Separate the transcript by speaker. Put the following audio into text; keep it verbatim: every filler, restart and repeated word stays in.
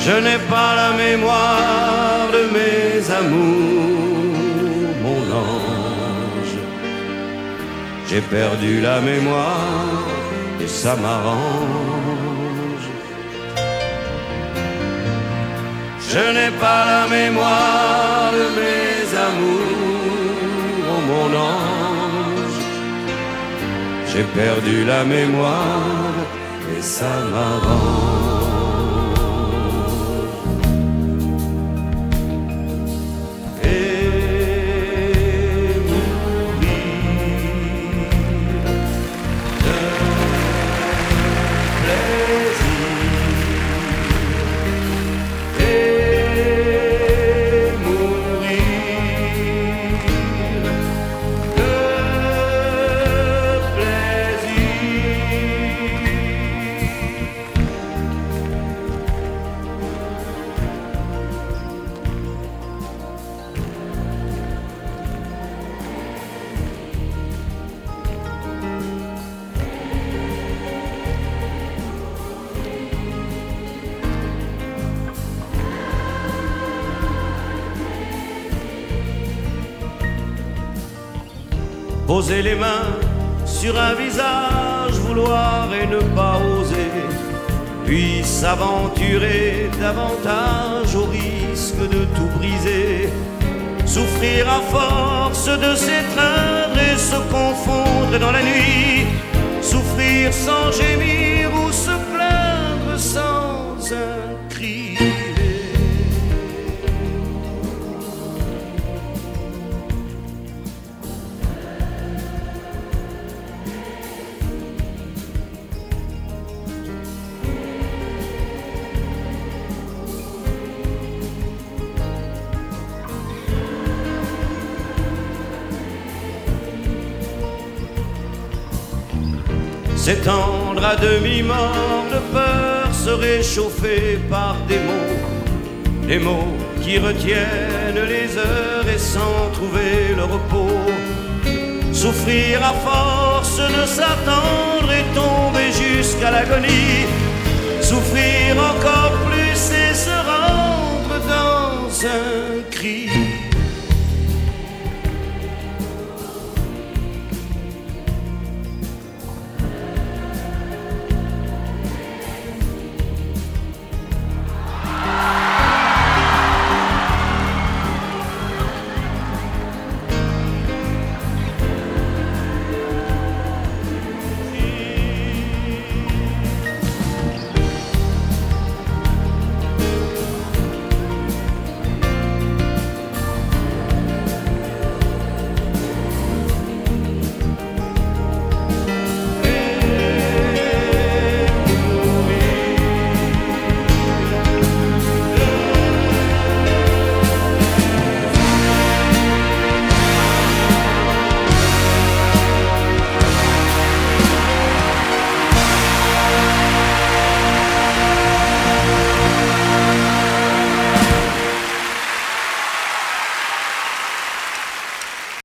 Speaker 1: Je n'ai pas la mémoire de mes amours, mon ange. J'ai perdu la mémoire et ça m'arrange. Je n'ai pas la mémoire de mes amours, oh mon ange. J'ai perdu la mémoire et ça m'arrange. Poser les mains sur un visage, vouloir et ne pas oser, puis s'aventurer davantage au risque de tout briser. Souffrir à force de s'étreindre et se confondre dans la nuit. Souffrir sans gémir ou se plaindre sans un cri. S'étendre à demi-mort de peur, se réchauffer par des mots, des mots qui retiennent les heures et sans trouver le repos. Souffrir à force de s'attendre et tomber jusqu'à l'agonie. Souffrir encore plus et se rendre dans un cri.